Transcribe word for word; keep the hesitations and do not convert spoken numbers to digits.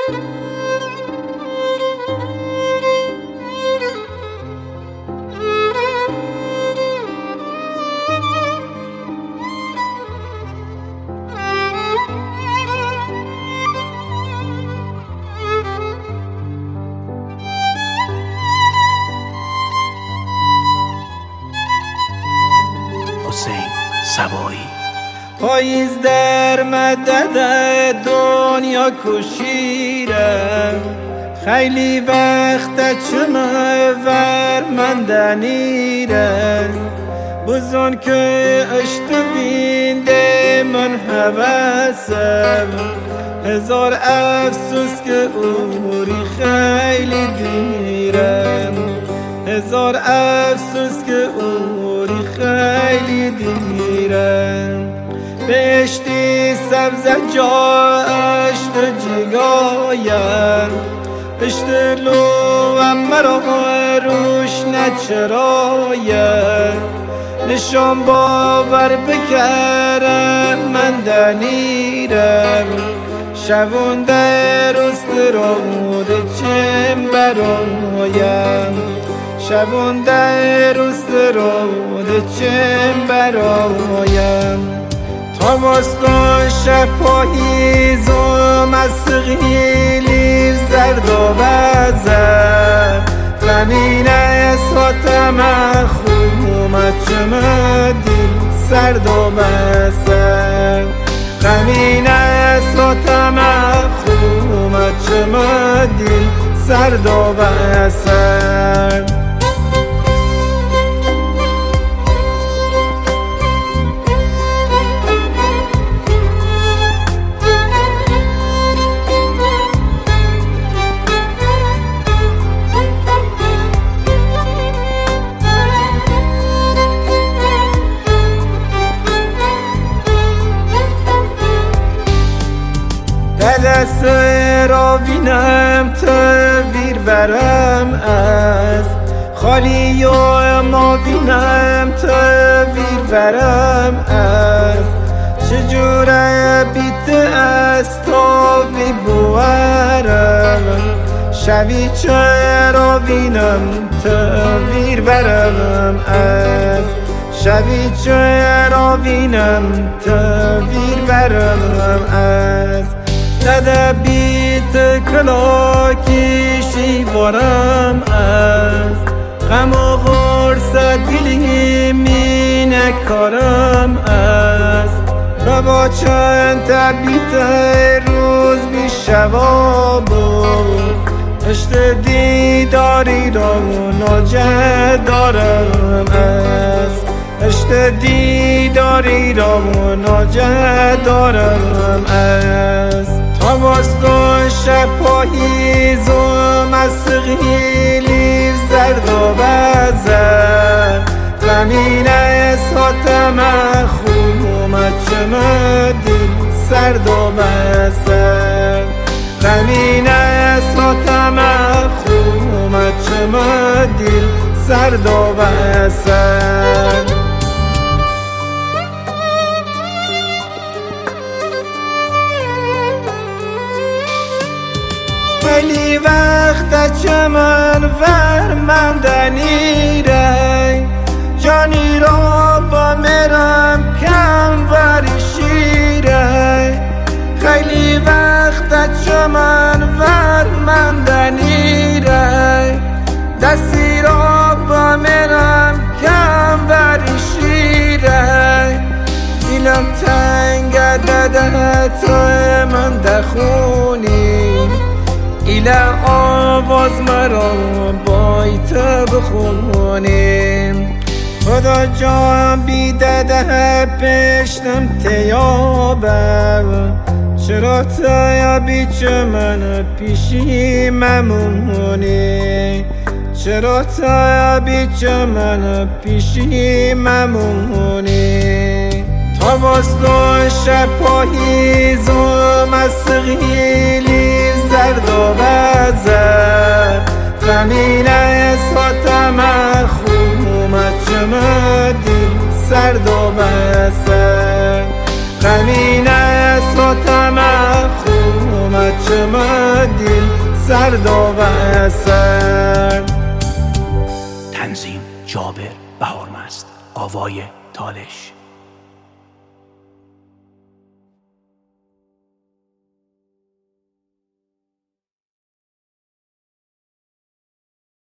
حسین صبایی. پاییز در مدد دنیا کشیره، خیلی وقت چمه ور من دنیره، بزن که اشتبینده من حواسم، هزار افسوس که اوری خیلی دیره، هزار افسوس که اوری خیلی دیره. بهشتی سبز جا اشت جگایم، اشتلو امرا روش نچرایم، نشان باور بکرم من دنیرم، شبون در روست رود چم برایم، شبون در روست رود چم برایم. تابستان شب پاییزم از سقیلی زرد و بزر، زمین اساتم خومت چمه دل سرد و بزر، زمین اساتم خومت چمه دل سرد و بزر. دست را بینم تویر برم از خالی و ما بینم تویر برم از چجوره بیت از تو بی بوارم، شبی چرا بینم تویر برم از شبی چرا بینم تویر برم از داده بیت کلاکیشی بارم از غم و غرص دلی می نکارم از بابا چند تبیت روز بی شباب اشت دیداری را ناجه دارم از اشت دیداری را ناجه دارم از تابستان شب پاییزم از سقیلی زرد و بزر، زمین اساتم خومت چمه دل سرد و بزر، زمین اساتم خومت چمه دل سرد و بزر. خیلی وقت چمن ور من دنیره، جانی را با مرم کم وری شیره، خیلی وقت چمن ور من دنیره، دستی را با مرم کم وری شیره، دیلم تنگ داده تو من دخونی ایله آواز مرا بایت بخونیم، خدا جان بیدده پشتم تیابم، چرا تیابی چه من پیشی ممونی، چرا تیابی چه من پیشی ممونی. تابستان شب پاییزم از سقیلی زرد و بزر، زمین اساتم خومت چمه دل سرد و بزر، زمین اساتم خومت چمه زرد و بسر. تنظیم جابر بهارمست، آوای تالش.